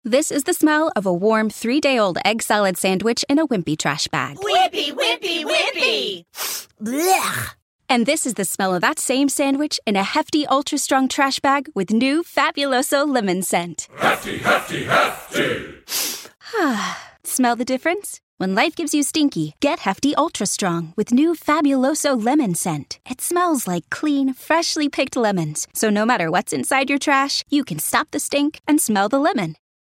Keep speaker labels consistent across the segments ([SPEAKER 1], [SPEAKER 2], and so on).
[SPEAKER 1] This is the smell of a warm 3-day-old egg salad sandwich in a Wimpy trash bag.
[SPEAKER 2] Wimpy, Wimpy, Wimpy!
[SPEAKER 1] Blech! And this is the smell of that same sandwich in a hefty, ultra-strong trash bag with new Fabuloso lemon scent.
[SPEAKER 3] Hefty, hefty, hefty!
[SPEAKER 1] Smell the difference? When life gives you stinky, get Hefty Ultra Strong with new Fabuloso lemon scent. It smells like clean, freshly picked lemons. So no matter what's inside your trash, you can stop the stink and smell the lemon.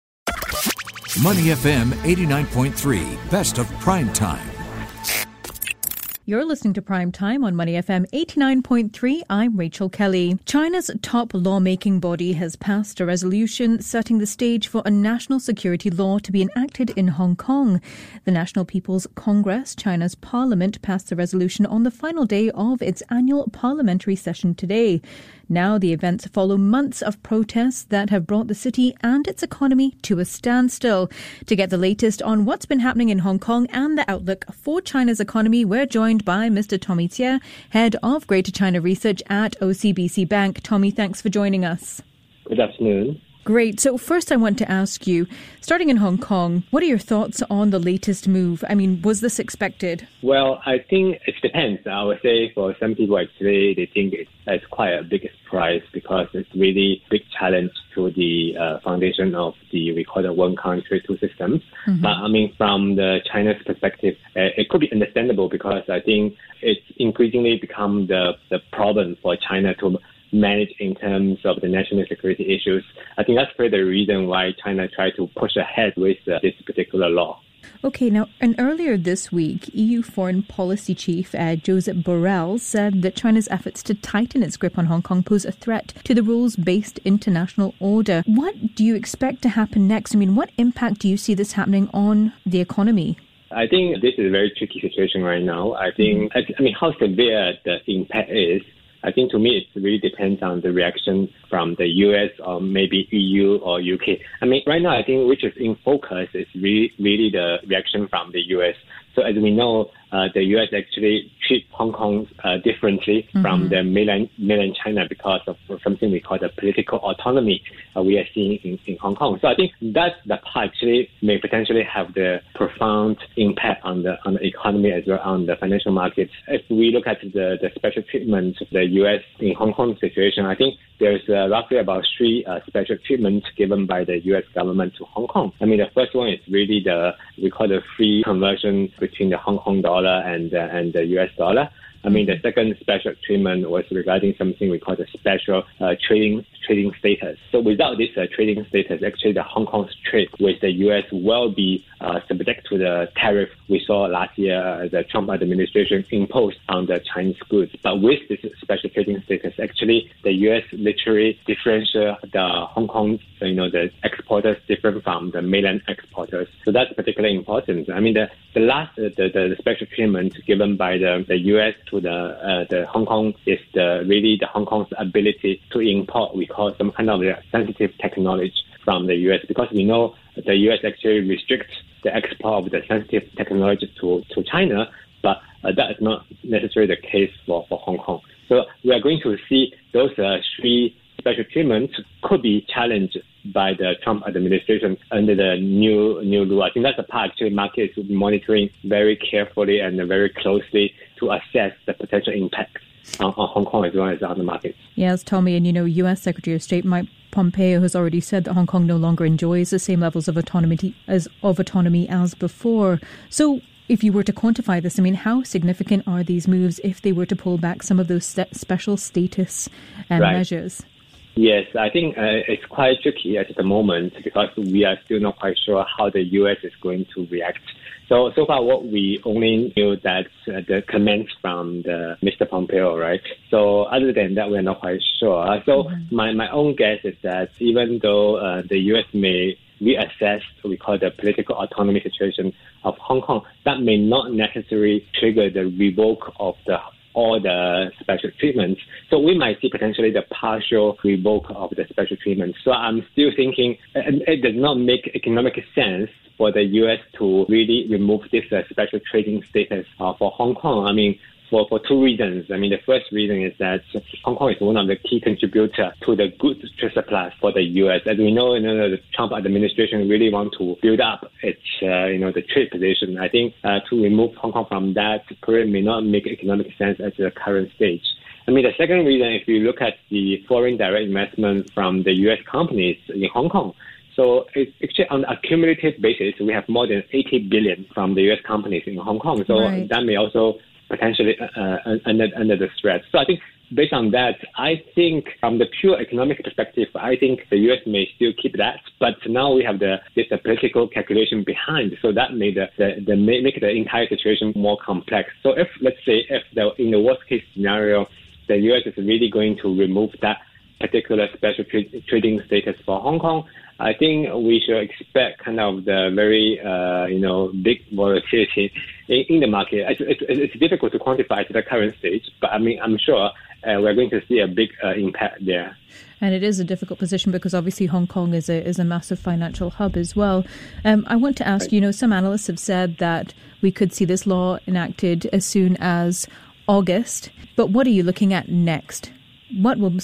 [SPEAKER 4] Money FM 89.3, best of prime time.
[SPEAKER 5] You're listening to Prime Time on Money FM 89.3. I'm Rachel Kelly. China's top lawmaking body has passed a resolution setting the stage for a national security law to be enacted in Hong Kong. The National People's Congress, China's parliament, passed the resolution on the final day of its annual parliamentary session today. Now the events follow months of protests that have brought the city and its economy to a standstill. To get the latest on what's been happening in Hong Kong and the outlook for China's economy, we're joined by Mr. Tommy Tse, Head of Greater China Research at OCBC Bank. Tommy, thanks for joining us.
[SPEAKER 6] Good afternoon.
[SPEAKER 5] Great. So first I want to ask you, starting in Hong Kong, what are your thoughts on the latest move? I mean, was this expected?
[SPEAKER 6] Well, I think it depends. I would say for some people, actually, they think it's quite a big surprise because it's really a big challenge to the foundation of we call it one country, two systems. Mm-hmm. But I mean, from the China's perspective, it could be understandable because I think it's increasingly become the problem for China to manage in terms of the national security issues. I think that's probably the reason why China tried to push ahead with this particular law.
[SPEAKER 5] Okay, now, and earlier this week, EU Foreign Policy Chief Josep Borrell said that China's efforts to tighten its grip on Hong Kong pose a threat to the rules-based international order. What do you expect to happen next? I mean, what impact do you see this happening on the economy?
[SPEAKER 6] I think this is a very tricky situation right now. I mean, how severe the impact is, I think to me it really depends on the reaction from the US or maybe EU or UK. I mean, right now I think which is in focus is really the reaction from the US. So as we know, the US actually treat Hong Kong differently from the mainland China because of something we call the political autonomy we are seeing in Hong Kong. So I think that part actually may potentially have the profound impact on the economy as well on the financial markets. If we look at the special treatment of the US in Hong Kong situation, I think there's roughly about 3 special treatments given by the U.S. government to Hong Kong. I mean, the first one is really we call the free conversion between the Hong Kong dollar and the U.S. dollar. I mean, the second special treatment was regarding something we call the special trading status. So without this trading status, actually the Hong Kong's trade with the U.S. will be subject to the tariff we saw last year the Trump administration imposed on the Chinese goods. But with this special trading status, actually the U.S. literally differentiate the Hong Kong, the exporters different from the mainland exporters. So that's particularly important. I mean, the last the special treatment given by the U.S. to the Hong Kong is really the Hong Kong's ability to import, we call some kind of sensitive technology from the U.S. because we know the U.S. actually restricts the export of the sensitive technology to China, but that is not necessarily the case for Hong Kong. So we are going to see those 3 special treatments could be challenged by the Trump administration under the new law. I think that's the part actually markets will be monitoring very carefully and very closely to assess the potential impact on Hong Kong as well as other markets.
[SPEAKER 5] Yes, Tommy, and U.S. Secretary of State Mike Pompeo has already said that Hong Kong no longer enjoys the same levels of autonomy as before. So if you were to quantify this, I mean, how significant are these moves if they were to pull back some of those special status measures?
[SPEAKER 6] Yes, I think it's quite tricky at the moment because we are still not quite sure how the U.S. is going to react. So far, what we only knew that the comments from Mr. Pompeo, right? So other than that, we're not quite sure. So my own guess is that even though the U.S. may reassess what we call the political autonomy situation of Hong Kong, that may not necessarily trigger the revoke of all the special treatments. So we might see potentially the partial revoke of the special treatment. So I'm still thinking it does not make economic sense for the U.S. to really remove this special trading status for Hong Kong. I mean, for two reasons. I mean, the first reason is that Hong Kong is one of the key contributors to the goods trade surplus for the U.S. As we know, the Trump administration really want to build up its, the trade position. I think to remove Hong Kong from that period may not make economic sense at the current stage. I mean, the second reason, if you look at the foreign direct investment from the U.S. companies in Hong Kong, so it's actually on a cumulative basis, we have more than 80 billion from the U.S. companies in Hong Kong. So that may also potentially under the threat. So I think based on that, I think from the pure economic perspective, I think the U.S. may still keep that. But now we have this political calculation behind, so that may make the entire situation more complex. So let's say in the worst case scenario, the U.S. is really going to remove that particular special trading status for Hong Kong, I think we should expect kind of the very, big volatility in the market. It's difficult to quantify at the current stage, but I mean, I'm sure we're going to see a big impact there.
[SPEAKER 5] And it is a difficult position because obviously Hong Kong is a massive financial hub as well. I want to ask, some analysts have said that we could see this law enacted as soon as August. But what are you looking at next? What will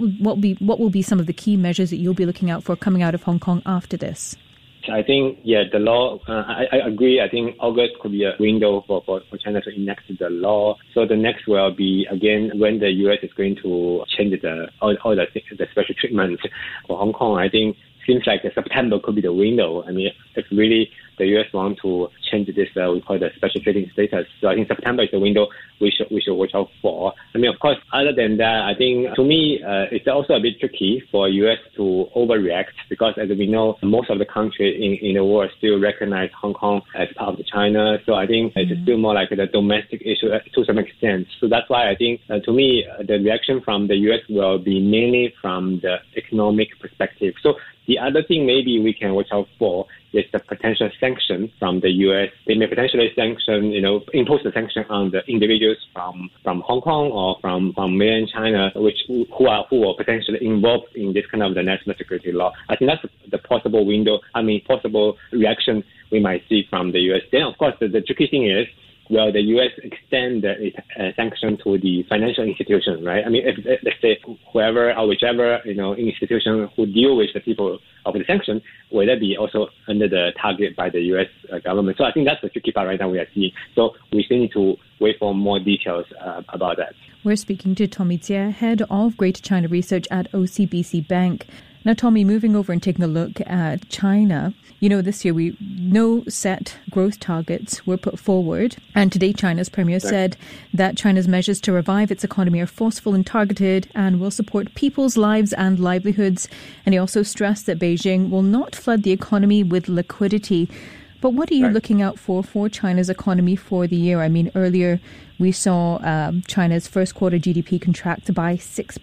[SPEAKER 5] be some of the key measures that you'll be looking out for coming out of Hong Kong after this?
[SPEAKER 6] I think, the law, I agree. I think August could be a window for China to enact the law. So the next will be, again, when the U.S. is going to change all the special treatment for Hong Kong. I think seems like September could be the window. I mean, if really the U.S. want to change this, we call the special trading status. So I think September is the window we should watch out for. I mean, of course, other than that, I think to me, it's also a bit tricky for U.S. to overreact because, as we know, most of the countries in the world still recognize Hong Kong as part of China. So I think it's still more like the domestic issue to some extent. So that's why I think, to me, the reaction from the U.S. will be mainly from the economic perspective. So the other thing maybe we can watch out for is the potential sanction from the U.S. They may potentially impose a sanction on the individuals from Hong Kong or from mainland China, who are potentially involved in this kind of the national security law. I think that's the possible window. I mean, possible reaction we might see from the U.S. Then, of course, the tricky thing is, will the U.S. extend the sanction to the financial institution, right? I mean, if let's say whoever or whichever institution who deal with the people of the sanction, will that be also under the target by the U.S. government? So I think that's the tricky part right now we are seeing. So we still need to wait for more details about that. We're speaking to
[SPEAKER 5] Tommy Jie, Head of Greater China Research at OCBC Bank. Now, Tommy, moving over and taking a look at China, this year no set growth targets were put forward. And today, China's premier said that China's measures to revive its economy are forceful and targeted and will support people's lives and livelihoods. And he also stressed that Beijing will not flood the economy with liquidity. But what are you looking out for China's economy for the year? I mean, earlier we saw China's first quarter GDP contract by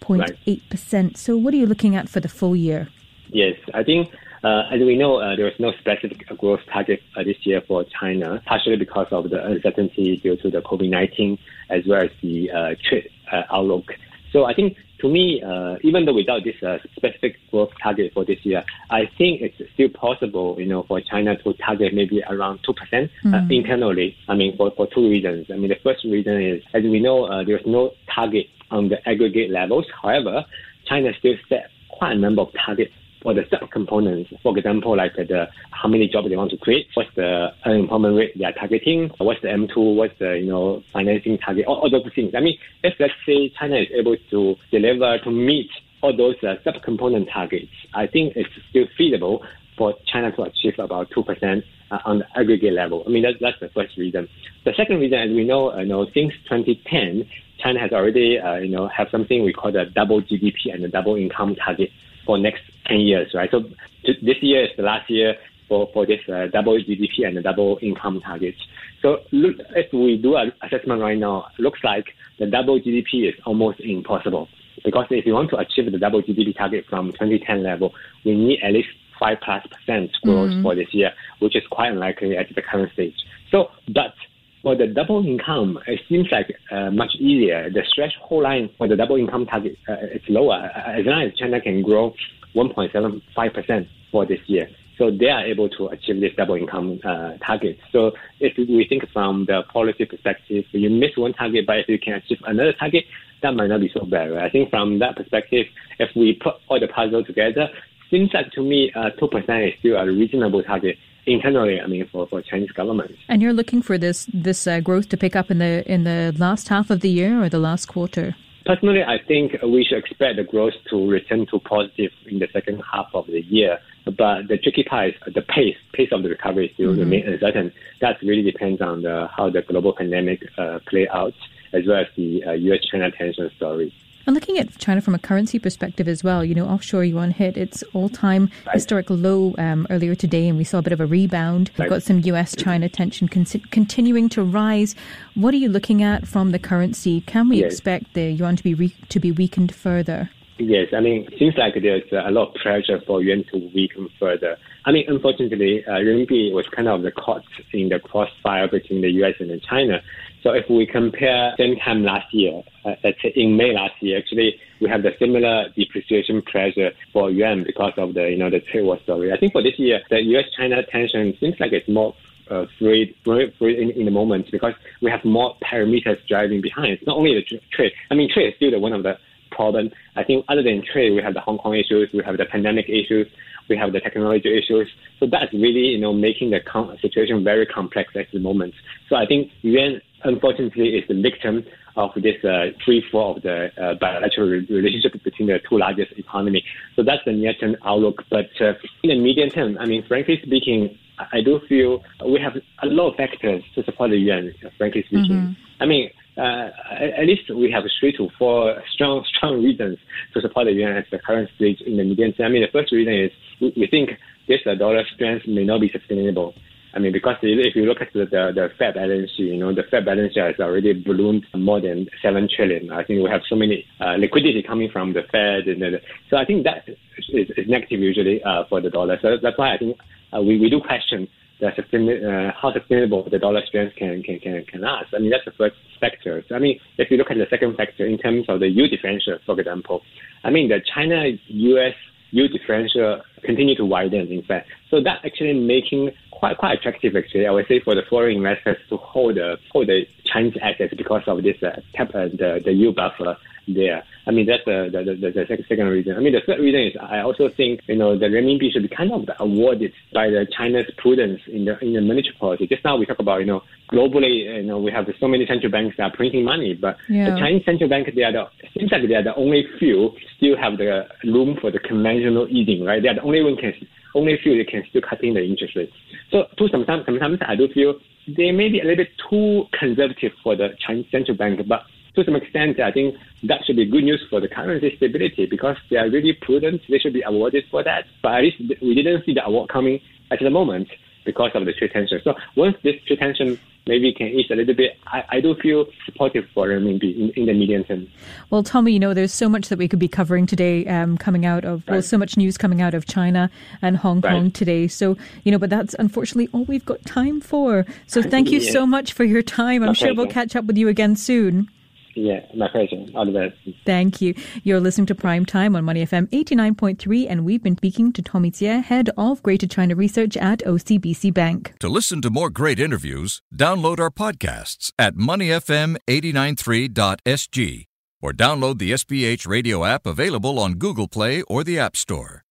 [SPEAKER 5] 6.8%. So what are you looking at for the full year?
[SPEAKER 6] Yes, I think, as we know, there is no specific growth target this year for China, partially because of the uncertainty due to the COVID-19 as well as the trade outlook. So I think, to me, even though without this specific growth target for this year, I think it's still possible, for China to target maybe around 2% internally. I mean, for two reasons. I mean, the first reason is, as we know, there's no target on the aggregate levels. However, China still set quite a number of targets for the sub-components. For example, like how many jobs they want to create, what's the unemployment rate they are targeting, what's the M2, what's the financing target, all those things. I mean, if let's say China is able to deliver to meet all those sub-component targets, I think it's still feasible for China to achieve about 2% on the aggregate level. I mean, that's the first reason. The second reason, as we know, since 2010, China has already have something we call the double GDP and the double income target for next 10 years, right? So this year is the last year for this double GDP and the double income targets. So look, if we do an assessment right now, looks like the double GDP is almost impossible, because if you want to achieve the double GDP target from 2010 level, we need at least 5+% growth for this year, which is quite unlikely at the current stage. So, but for the double income, it seems like much easier. The threshold line for the double income target is lower. As long as China can grow 1.75% for this year. So they are able to achieve this double income target. So if we think from the policy perspective, you miss one target, but if you can achieve another target, that might not be so bad. Right? I think from that perspective, if we put all the puzzle together, seems like to me 2% is still a reasonable target internally, for Chinese government.
[SPEAKER 5] And you're looking for this growth to pick up in the last half of the year or the last quarter?
[SPEAKER 6] Personally, I think we should expect the growth to return to positive in the second half of the year. But the tricky part is the pace of the recovery still remains uncertain. That really depends on how the global pandemic play out, as well as the U.S.-China tension story.
[SPEAKER 5] And looking at China from a currency perspective as well, offshore yuan hit its all-time historic low earlier today, and we saw a bit of a rebound. We've got some U.S.-China tension continuing to rise. What are you looking at from the currency? Can we expect the yuan to be weakened further?
[SPEAKER 6] Yes, it seems like there's a lot of pressure for yuan to weaken further. Unfortunately, renminbi was kind of caught in the crossfire between the U.S. and China. So if we compare same time last year, in May last year, actually, we have the similar depreciation pressure for yuan because of the trade war story. I think for this year, the U.S.-China tension seems like it's more free in the moment because we have more parameters driving behind. It's not only the trade. Trade is still one of the problems. I think other than trade, we have the Hong Kong issues, we have the pandemic issues, we have the technology issues. So that's really, making the situation very complex at the moment. So I think yuan, unfortunately, is the victim of this free fall of the bilateral relationship between the two largest economies. So that's the near-term outlook. But in the medium term, frankly speaking, I do feel we have a lot of factors to support the yuan, frankly speaking. At least we have 3 to 4 strong reasons to support the yuan at the current stage in the medium term. The first reason is we think this dollar strength may not be sustainable. Because if you look at the Fed balance sheet, the Fed balance sheet has already ballooned more than 7 trillion. I think we have so many liquidity coming from the Fed. So I think that is negative usually for the dollar. So that's why I think we do question how sustainable the dollar strength can last. That's the first factor. So, if you look at the second factor in terms of the yield differential, for example, the China-US yield differential continue to widen, in fact. So that's actually making quite attractive, actually, I would say, for the foreign investors to hold the Chinese assets because of this the yield buffer there. That's the second reason. The third reason is I also think, the renminbi should be kind of awarded by the China's prudence in the monetary policy. Just now we talk about, globally, we have so many central banks that are printing money, but the Chinese central bank, seems like they are the only few still have the room for the conventional easing, right? They are the only few that can still cutting the interest rate. So sometimes I do feel they may be a little bit too conservative for the Chinese central bank, but to some extent, I think that should be good news for the currency stability because they are really prudent. They should be awarded for that. But at least we didn't see the award coming at the moment because of the trade tension. So once this trade tension maybe can ease a little bit, I do feel supportive for renminbi in the medium term.
[SPEAKER 5] Well, Tommy, there's so much that we could be covering today coming out of, so much news coming out of China and Hong Kong today. So, but that's unfortunately all we've got time for. So thank you so much for your time. I'm sure we'll catch up with you again soon.
[SPEAKER 6] Yeah, my pleasure. All the best.
[SPEAKER 5] Thank you. You're listening to Prime Time on Money FM 89.3, and we've been speaking to Tommy Jie, Head of Greater China Research at OCBC Bank.
[SPEAKER 4] To listen to more great interviews, download our podcasts at moneyfm893.sg or download the SPH radio app available on Google Play or the App Store.